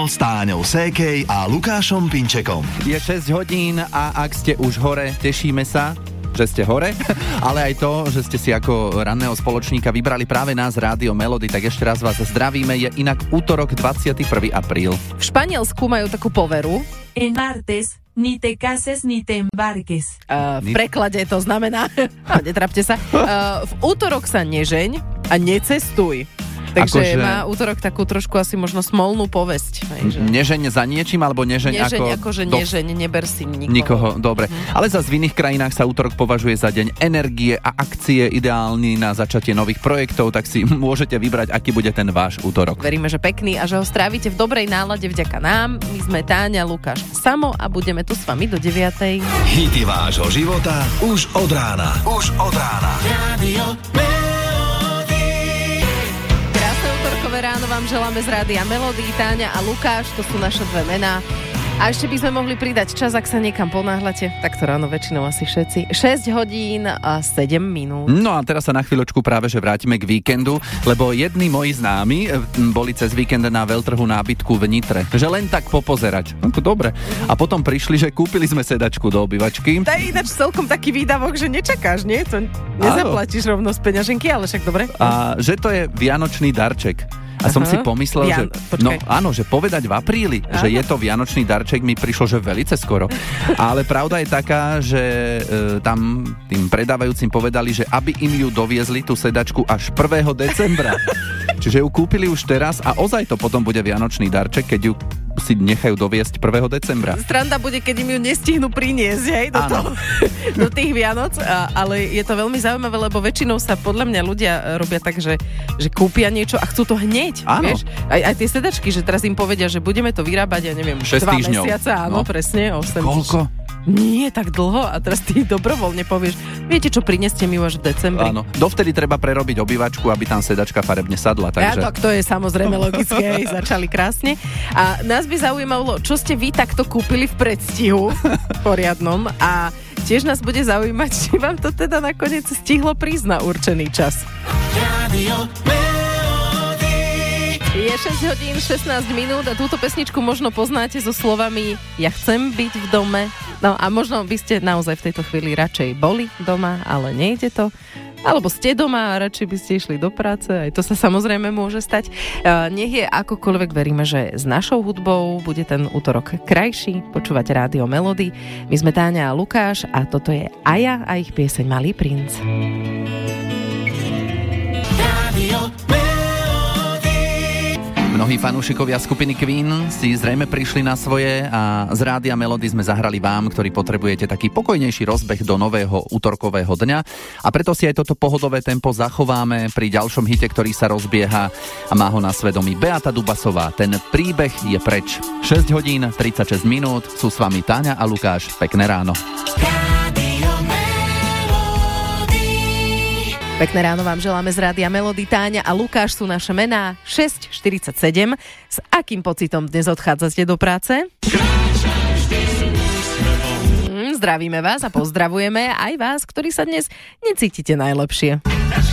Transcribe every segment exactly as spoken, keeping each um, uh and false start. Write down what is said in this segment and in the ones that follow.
s Táňou Sékej a Lukášom Pinčekom. Je šesť hodín a ak ste už hore, tešíme sa, že ste hore, ale aj to, že ste si ako ranného spoločníka vybrali práve nás Rádio Melody, tak ešte raz vás zdravíme. Je inak útorok dvadsiateho prvého apríla. V Španielsku majú takú poveru. En martes, ni te cases, ni te embarques. Uh, v preklade to znamená, netrapte sa, uh, v útorok sa nežeň a necestuj. Takže akože má útorok takú trošku asi možno smolnú povesť. Že... Nežeň za niečím, alebo nežeň, nežeň ako... ako že do... nežeň, neber si nikoho. Nikoho, dobre. Hm. Ale zase v iných krajinách sa útorok považuje za deň energie a akcie, ideálny na začatie nových projektov, tak si môžete vybrať, aký bude ten váš útorok. Veríme, že pekný a že ho strávite v dobrej nálade vďaka nám. My sme Táňa, Lukáš, Samo a budeme tu s vami do deviatej. Hity vášho života už od rána. Už od rána. Radio Ráno vám želáme z Rádia Melody, Táňa a Lukáš, to sú naše dve mená. A ešte by sme mohli pridať čas, ak sa niekam ponáhľate. Tak to ráno väčšinou asi všetci. šesť hodín a sedem minút. No a teraz sa na chvíľočku práve že vrátime k víkendu, lebo jedni moji známi boli cez víkend na veľtrhu nábytku v Nitre. Že len tak popozerať. No to dobre. A potom prišli, že kúpili sme sedačku do obývačky. To je ináč celkom taký výdavok, že nečakáš, nie? To nezaplatíš rovno z peňaženky, ale však dobre. A že to je vianočný darček. A som Aha. si pomyslel, Vian- že počkaj. no áno, že povedať v apríli, Aha. že je to vianočný darček, mi prišlo, že velice skoro. Ale pravda je taká, že e, tam tým predávajúcim povedali, že aby im ju doviezli, tú sedačku, až prvého decembra. Čiže ju kúpili už teraz a ozaj to potom bude vianočný darček, keď ju si nechajú doviesť prvého decembra. Stranda bude, keď im ju nestihnú priniesť, hej, do, toho, do tých Vianoc, a, ale je to veľmi zaujímavé, lebo väčšinou sa podľa mňa ľudia robia tak, že, že kúpia niečo a chcú to hneď, áno. vieš? Aj, aj tie sedačky, že teraz im povedia, že budeme to vyrábať, ja neviem, dva mesiace, áno, no. presne, osem. Koľko? Nie tak dlho a teraz ty dobrovoľne povieš, viete čo, prineste mi ju až v decembri. Áno, dovtedy treba prerobiť obývačku, aby tam sedačka farebne sadla. Takže... Ja, tak to je samozrejme logické, začali krásne. A nás by zaujímalo, čo ste vy takto kúpili v predstihu poriadnom a tiež nás bude zaujímať, či vám to teda nakoniec stihlo prísť na určený čas. Je šesť hodín šestnásť minút a túto pesničku možno poznáte so slovami Ja chcem byť v dome. No a možno by ste naozaj v tejto chvíli radšej boli doma, ale nejde to. Alebo ste doma a radšej by ste išli do práce, aj to sa samozrejme môže stať. Nech je akokoľvek, veríme, že s našou hudbou bude ten útorok krajší. Počúvate Rádio Melody. My sme Táňa a Lukáš a toto je Aja a ich pieseň Malý princ. Rádio Mnohí fanúšikovia skupiny Queen si zrejme prišli na svoje a z Rádia Melody sme zahrali vám, ktorí potrebujete taký pokojnejší rozbeh do nového útorkového dňa a preto si aj toto pohodové tempo zachováme pri ďalšom hite, ktorý sa rozbieha a má ho na svedomí Beata Dubasová. Ten príbeh je preč. šesť hodín tridsaťšesť minút, sú s vami Táňa a Lukáš. Pekné ráno. Pekné ráno vám želáme z Rádia Melody. Táňa a Lukáš sú naše mená. šesť štyridsaťsedem. S akým pocitom dnes odchádzate do práce? Mm, zdravíme vás a pozdravujeme aj vás, ktorí sa dnes necítite najlepšie.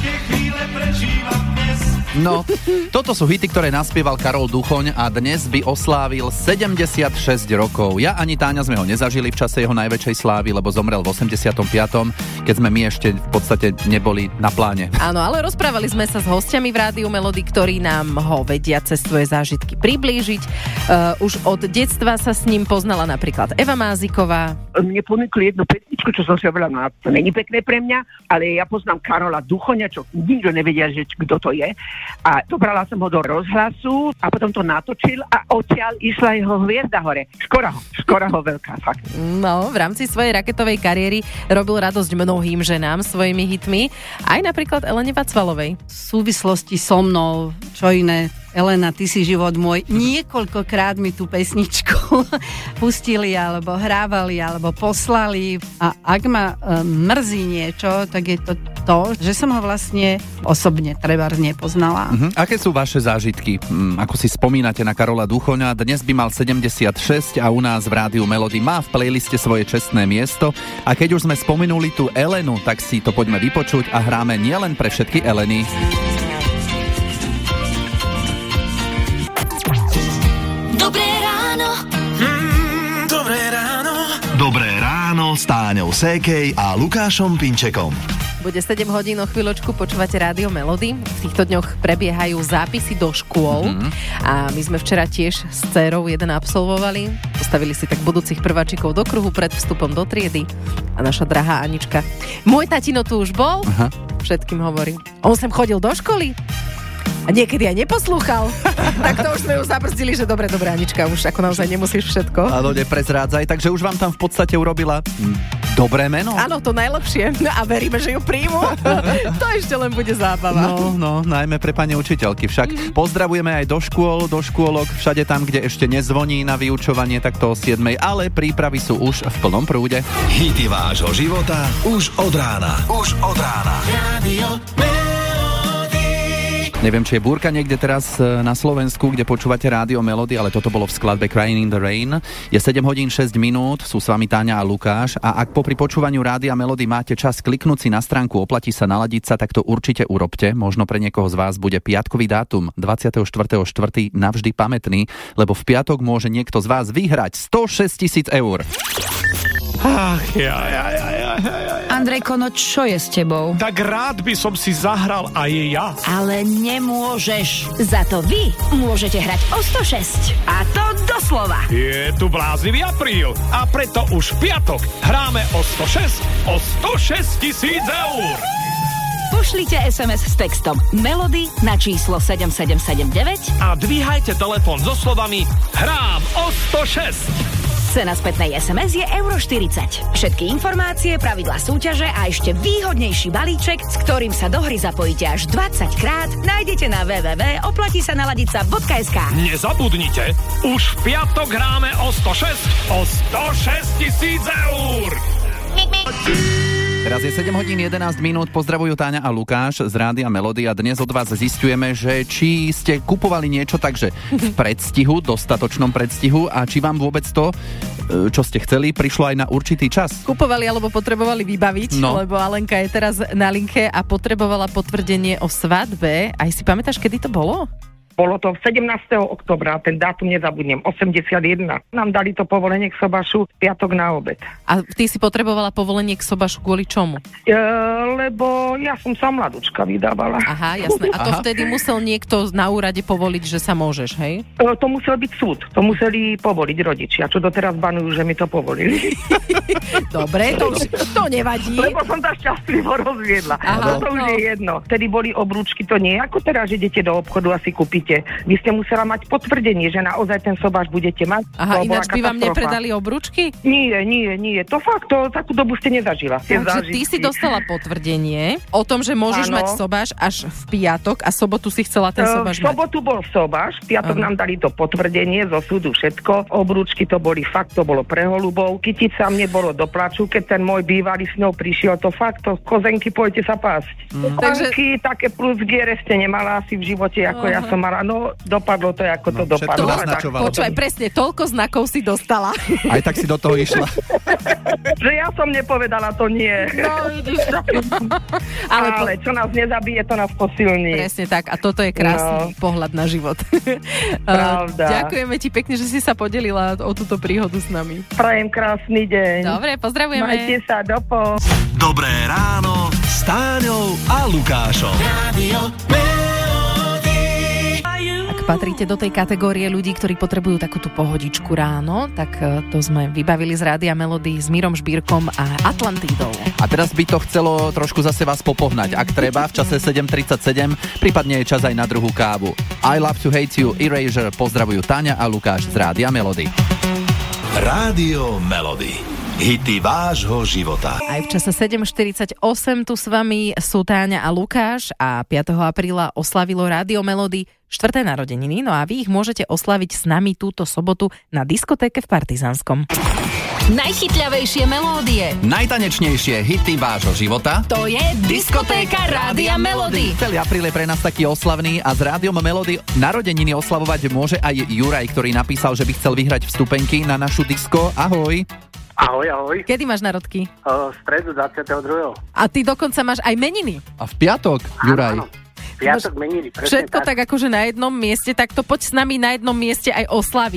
No, toto sú hity, ktoré naspieval Karol Duchoň a dnes by oslávil sedemdesiatšesť rokov. Ja ani Táňa sme ho nezažili v čase jeho najväčšej slávy, lebo zomrel v osemdesiatom piatom, keď sme my ešte v podstate neboli na pláne. Áno, ale rozprávali sme sa s hostiami v Rádiu Melody, ktorí nám ho vedia cez svoje zážitky priblížiť. Uh, už od detstva sa s ním poznala napríklad Eva Máziková. Mne ponúkli jednu pesničku, čo som si hovorila, no to není pekné pre mňa, ale ja poznám Karola Duchoňa, čo nikto nevedia, že kto to je. A dobrala som ho do rozhlasu a potom to natočil a odtiaľ išla jeho hviezda hore. Škoda ho, škoda ho veľká, fakt. No, v rámci svojej raketovej kariéry robil radosť mnohým ženám svojimi hitmi, aj napríklad Elene Vacvalovej. V súvislosti so mnou, čo iné, Elena, ty si život môj. Niekoľkokrát mi tú pesničku pustili, alebo hrávali, alebo poslali. A ak ma e, mrzí niečo, tak je to to, že som ho vlastne osobne trebárs nepoznala. Uh-huh. Aké sú vaše zážitky? Um, ako si spomínate na Karola Duchoňa? Dnes by mal sedemdesiatšesť a u nás v Rádiu Melody má v playliste svoje čestné miesto. A keď už sme spomenuli tú Elenu, tak si to poďme vypočuť a hráme nielen pre všetky Eleny. Dobré Táňou Sékej a Lukášom Pinčekom. Bude sedem hodín, o chvíľočku počúvate Rádio Melody. V týchto dňoch prebiehajú zápisy do škôl mm-hmm. a my sme včera tiež s dcérou jeden absolvovali. Postavili si tak budúcich prváčikov do kruhu pred vstupom do triedy a naša drahá Anička. Môj tatino tu už bol, Aha. všetkým hovorí. On sem chodil do školy a niekedy aj neposlúchal. Tak to už sme ju zabrzdili, že dobre, dobre, Anička, už ako naozaj nemusíš všetko. Áno, neprezrádzaj, takže už vám tam v podstate urobila dobré meno. Áno, to najlepšie. No a veríme, že ju príjmu. To ešte len bude zábava. No, no, najmä pre pani učiteľky. Však mm-hmm. pozdravujeme aj do škôl, do škôlok, všade tam, kde ešte nezvoní na vyučovanie, takto o siedmej, ale prípravy sú už v plnom prúde. Hity vášho života už od rána. Už od rána. Radio Neviem, či je búrka niekde teraz na Slovensku, kde počúvate Rádio Melody, ale toto bolo v skladbe Crying in the Rain. Je sedem hodín šesť minút, sú s vami Táňa a Lukáš a ak popri počúvaniu Rádia Melody máte čas kliknúť si na stránku Oplatí sa naladiť sa, tak to určite urobte. Možno pre niekoho z vás bude piatkový dátum dvadsiateho štvrtého štvrtého navždy pamätný, lebo v piatok môže niekto z vás vyhrať stošesť tisíc eur. Ach, ja, ja, ja, ja, ja. Andrejko, no čo je s tebou? Tak rád by som si zahral aj ja. Ale nemôžeš. Za to vy môžete hrať o stošesť. A to doslova. Je tu bláznivý apríl a preto už v piatok hráme o stošesť, o stošesť tisíc eur. Pošlite es em es s textom Melody na číslo sedem sedem sedem deväť a dvíhajte telefón so slovami Hrám o stošesť. Cena spätnej es em es je euro štyridsať. Všetky informácie, pravidlá súťaže a ešte výhodnejší balíček, s ktorým sa do hry zapojíte až dvadsať krát, nájdete na w w w bodka oplatí sa naladiť sa bodka es ká. Nezabudnite, už v piatok hráme o stošesť, o stošesť tisíc eur. Teraz je sedem hodín jedenásť minút, pozdravujú Táňa a Lukáš z Rádia Melody a dnes od vás zisťujeme, že či ste kupovali niečo takže v predstihu, dostatočnom predstihu a či vám vôbec to, čo ste chceli, prišlo aj na určitý čas. Kupovali alebo potrebovali vybaviť, no. Lebo Alenka je teraz na linke a potrebovala potvrdenie o svadbe. Aj si pamätáš, kedy to bolo? Bolo to sedemnásteho októbra, ten dátum nezabudnem, osemdesiatjeden. Nám dali to povolenie k sobašu piatok na obed. A ty si potrebovala povolenie k sobašu kvôli čomu? E, lebo ja som sa mladúčka vydávala. Aha, jasné. A to Aha. vtedy musel niekto na úrade povoliť, že sa môžeš, hej? E, to musel byť súd. To museli povoliť rodičia, čo doteraz banujú, že mi to povolili. Dobre, to už to nevadí. Lebo som sa šťastlivo rozviedla. Aha, to už no. je jedno. Vtedy boli obrúčky, to nie ako teraz, že idete do obchodu a si kúpiť. Vy ste musela mať potvrdenie, že naozaj ten sobáš budete mať. Aha, ináč by vám nepredali obručky? Nie, nie, nie. To fakt, to takú dobu ste nezažila. Takže ty si dostala potvrdenie o tom, že môžeš ano. mať sobáš až v piatok a sobotu si chcela ten sobáš mať. V sobotu bol sobáš, v piatok ano. nám dali to potvrdenie zo súdu všetko. Obrúčky to boli fakt, to bolo pre holubov. Kytica mne bolo do plaču, keď ten môj bývalý s ňou prišiel, to fakt, to kozenky, pojďte sa pásť. Mm. Takže také plus giere ste nemala asi v živote, ako Aha. ja som mala. No, dopadlo to, ako no, to dopadlo. Počúvaj, presne, toľko znakov si dostala. Aj tak si do toho išla. Že ja som nepovedala, to nie. No, vidíš to. Ale, Ale čo nás nezabije, to nás posilní. Presne tak, a toto je krásny no. pohľad na život. Pravda. Ďakujeme ti pekne, že si sa podelila o túto príhodu s nami. Prajem krásny deň. Dobre, pozdravujeme. Majte sa, dopo. Dobré ráno s Táňou a Lukášom. Rádio Patríte do tej kategórie ľudí, ktorí potrebujú takúto pohodičku ráno, tak to sme vybavili z Rádia Melody s Mírom Žbírkom a Atlantidou. A teraz by to chcelo trošku zase vás popohnať, ak treba, v čase sedem tridsaťsedem, prípadne je čas aj na druhú kávu. I Love to Hate You, Erasure, pozdravujú Táňa a Lukáš z Rádia Melody. Rádio Melody. Hity vášho života. Aj v čase sedem štyridsaťosem tu s vami sú Táňa a Lukáš a piateho apríla oslavilo Rádio Melody štvrté narodeniny, no a vy ich môžete oslaviť s nami túto sobotu na diskotéke v Partizánskom. Najchytľavejšie melódie, najtanečnejšie hity vášho života. To je diskotéka Rádia Melody. Celý apríl je pre nás taký oslavný a s Rádiom Melody narodeniny oslavovať môže aj Juraj, ktorý napísal, že by chcel vyhrať vstupenky na našu disko. Ahoj. Ahoj, ahoj. Kedy máš narodky? Uh, v stredu dvadsiateho druhého A ty dokonca máš aj meniny. A v piatok, Juraj. Áno, áno. V piatok meniny. Všetko tak. tak akože na jednom mieste, tak to poď s nami na jednom mieste aj oslaviť. V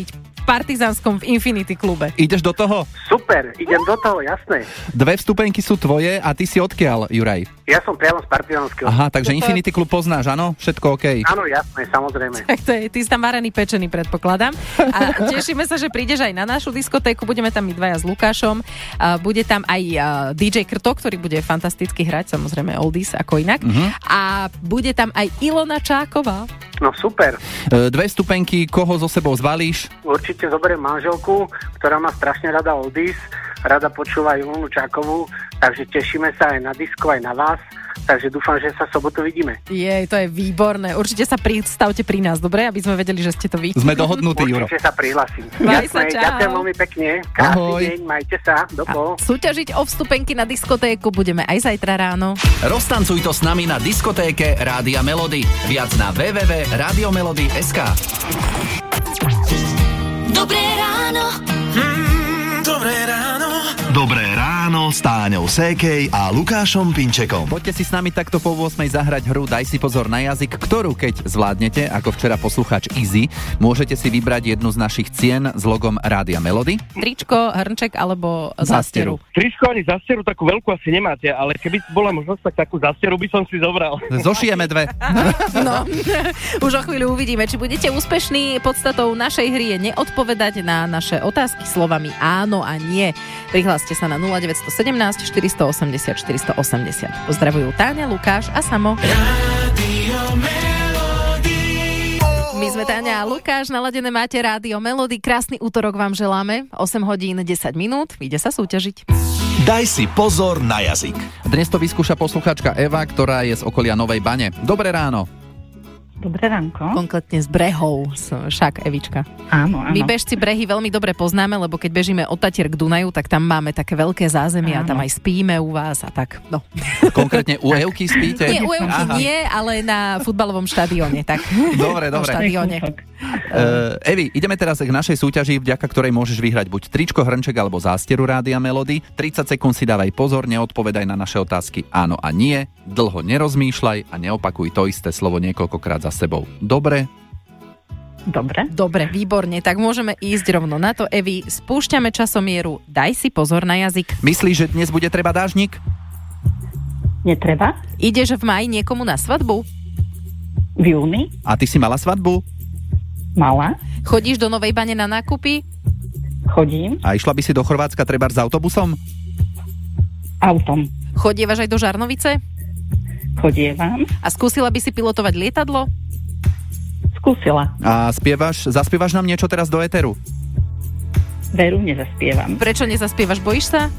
partizánskom v Infinity klube. Ideš do toho? Super, idem do toho, jasné. Dve vstupenky sú tvoje a ty si odkiaľ, Juraj? Ja som priamo z Partizanského. Aha, takže Infinity klub poznáš, áno? Všetko OK? Áno, jasné, samozrejme. Tak to je, ty si tam varený, pečený, predpokladám. A tešíme sa, že prídeš aj na našu diskotéku, budeme tam my dvaja s Lukášom. A bude tam aj dý džej Krto, ktorý bude fantasticky hrať, samozrejme oldies ako inak. Uh-huh. A bude tam aj Ilona Čáková. No super. Dve vstupenky, koho so sebou zvalíš? Určite zoberiem manželku, ktorá má strašne rada oldies, rada počúva Ilonu Čákovú, takže tešíme sa aj na disko, aj na vás. Takže dúfam, že sa v sobotu vidíme. Jej, to je výborné. Určite sa pristavte pri nás, dobre? Aby sme vedeli, že ste to vy. Sme dohodnutí, Juro. Určite sa prihlasím. Maj sa, čau. Ďakujem veľmi pekne. Krásny deň, majte sa. Dopo. Súťažiť o vstupenky na diskotéku budeme aj zajtra ráno. Roztancuj to s nami na diskotéke Rádia Melody. Viac na w w w bodka radio melody bodka es ká. Dobré ráno. Mm, dobré ráno. Dobré ráno s Táňou Sékej a Lukášom Pinčekom. Poďte si s nami takto po ôsmej zahrať hru Daj si pozor na jazyk, ktorú keď zvládnete, ako včera poslucháč Izzy, môžete si vybrať jednu z našich cien s logom Rádia Melody. Tričko, hrnček alebo zásteru. Tričko ani zásteru takú veľkú asi nemáte, ale keby bola možnosť, tak takú zásteru by som si zobral. Zošijeme dve. No, už o chvíľu uvidíme, či budete úspešní. Podstatou našej hry je neodpovedať na naše otázky slovami áno a nie. Prihláste sa na nula deväť jedna sedem štyri osem nula štyri osem nula. Pozdravujú Táňa, Lukáš a Samo. My sme Táňa a Lukáš, naladené máte Rádio Melody. Krásny útorok vám želáme. osem hodín desať minút, ide sa súťažiť. Daj si pozor na jazyk. Dnes to vyskúša posluchačka Eva, ktorá je z okolia Novej Bane. Dobré ráno. Dobré ránko. Konkrétne z Brehov, však Evička. Áno, áno. My bežci Brehy veľmi dobre poznáme, lebo keď bežíme od Tatier k Dunaju, tak tam máme také veľké zázemie a tam aj spíme u vás a tak. No. Konkrétne u Evky spíte? Nie, u Evky nie, ale na futbalovom štadióne. Tak. Dobre, dobre. Štadióne. Uh, Evi, ideme teraz k našej súťaži, vďaka ktorej môžeš vyhrať buď tričko, hrnček alebo zásteru Rádia Melody. tridsať sekúnd si dávaj pozor, neodpovedaj na naše otázky áno a nie, dlho nerozmýšľaj a neopakuj to isté slovo niekoľkokrát za sebou. Dobre? Dobre. Dobre, výborne, tak môžeme ísť rovno na to. Evi, spúšťame časomieru, daj si pozor na jazyk. Myslíš, že dnes bude treba dážnik? Netreba. Ideš v máji niekomu na svadbu? V júni. A ty si mala svadbu? Mala. Chodíš do Novej Bane na nákupy? Chodím. A išla by si do Chorvátska trebárs s autobusom? Autom. Chodievaš aj do Žarnovice? Chodievam. A skúsila by si pilotovať lietadlo? Skúsila. A spievaš, zaspievaš nám niečo teraz do éteru? Veru, nezaspievam. Prečo nezaspievaš, bojíš sa?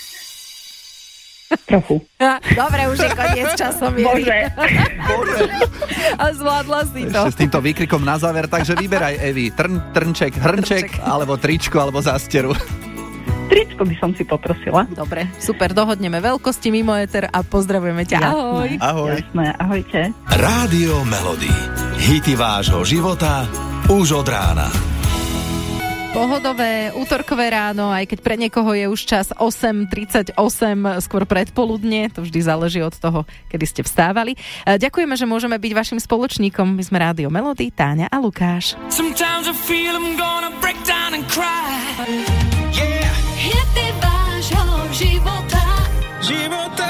Trochu. Dobre, už je koniec časomiery. Bože. Bože. A zvládla si to. Ešte s týmto výkrikom na záver, takže vyberaj, Evi. Trn, trnček, hrnček, alebo tričko, alebo zásteru. Tričko by som si poprosila. Dobre, super, dohodneme veľkosti mimo éter a pozdravujeme ťa. Ahoj. Ahoj. Jasné, ahojte. Rádio Melody. Hity vášho života už od rána. Pohodové, útorkové ráno, aj keď pre niekoho je už čas osem tridsaťosem, skôr predpoludne, to vždy záleží od toho, kedy ste vstávali. Ďakujeme, že môžeme byť vašim spoločníkom. My sme Rádio Melody, Táňa a Lukáš. Sometimes I feel I'm gonna break down and cry. Yeah. Hity vášho života. Života.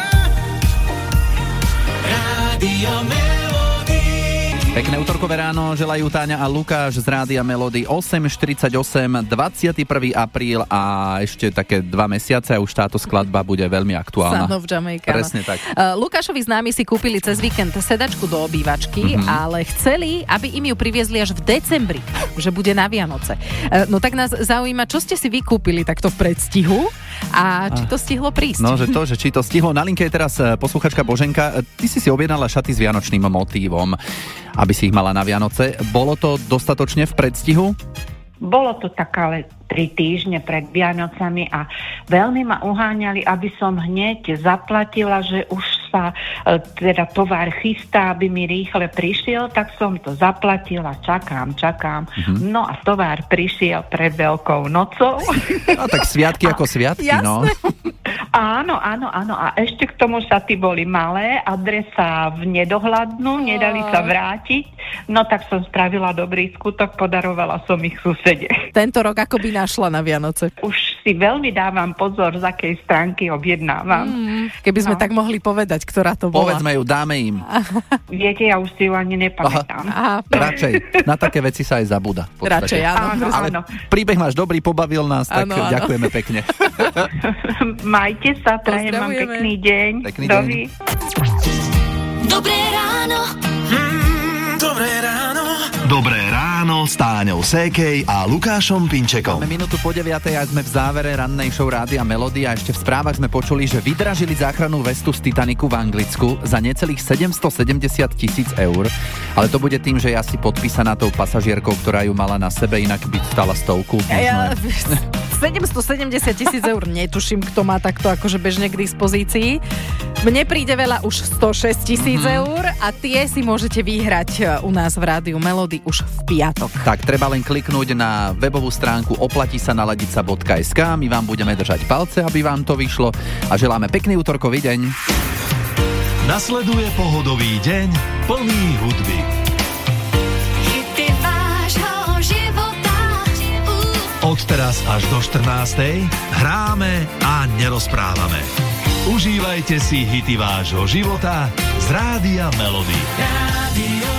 Rádio Melody. Pekné útorkové ráno želajú Táňa a Lukáš z Rádia Melody. Osem štyridsaťosem, dvadsiateho prvého apríla a ešte také dva mesiace a už táto skladba bude veľmi aktuálna. Son of Jamaica. Presne tak. Uh, Lukášovi známi si kúpili cez víkend sedačku do obývačky, mm-hmm. ale chceli, aby im ju priviezli až v decembri, že bude na Vianoce. Uh, no tak nás zaujíma, čo ste si vykúpili takto v predstihu a či to stihlo prísť. No, že to, že či to stihlo. Na linke je teraz posluchačka Boženka. Ty si si objednala šaty s vianočným motívom, aby si ich mala na Vianoce. Bolo to dostatočne v predstihu? Bolo to tak ale tri týždne pred Vianocami a veľmi ma uháňali, aby som hneď zaplatila, že už sa e, teda tovar chystá, aby mi rýchle prišiel, tak som to zaplatila, čakám, čakám. Mm-hmm. No a tovar prišiel pred Veľkou nocou. A tak sviatky ako sviatky, no. Áno, áno, áno. A ešte k tomu šaty boli malé, adresa v nedohľadnú, nedali sa vrátiť. No tak som spravila dobrý skutok, podarovala som ich susede. Tento rok ako by našla na Vianoce? Už si veľmi dávam pozor, z akej stránky objednávam. Mm, keby sme no. tak mohli povedať, ktorá to bola. Povedzme ju, dáme im. Viete, ja už si ju ani nepamätám. Aha. Aha. Radšej, na také veci sa aj zabúda. Radšej, áno. áno, Ale áno. príbeh máš dobrý, pobavil nás, tak áno, áno. ďakujeme pekne. Majte sa, prajem vám pekný deň. Pekný deň. Dobré ráno. Mm, dobré ráno. Dobré ráno s Táňou Sékej a Lukášom Pinčekom. Máme minútu po deviatej a sme v závere rannej show Rádia Melody a ešte v správach sme počuli, že vydražili záchrannú vestu z Titaniku v Anglicku za necelých sedemstosedemdesiat tisíc eur. Ale to bude tým, že je asi podpísaná tou pasažierkou, ktorá ju mala na sebe, inak by stala stovku. Ja, sedemstosedemdesiat tisíc eur netuším, kto má takto akože bežne k dispozícii. Mne príde veľa už stošesť tisíc mm-hmm. eur a tie si môžete vyhrať u nás v Rádiu Melody už v piatok. Tak treba len kliknúť na webovú stránku oplatí sa naladiť sa bodka es ká. My vám budeme držať palce, aby vám to vyšlo a želáme pekný útorkový deň. Nasleduje pohodový deň plný hudby. Hity vášho života. Od teraz až do štrnástej hráme a nerozprávame. Užívajte si hity vášho života z Rádia Melody. Rádio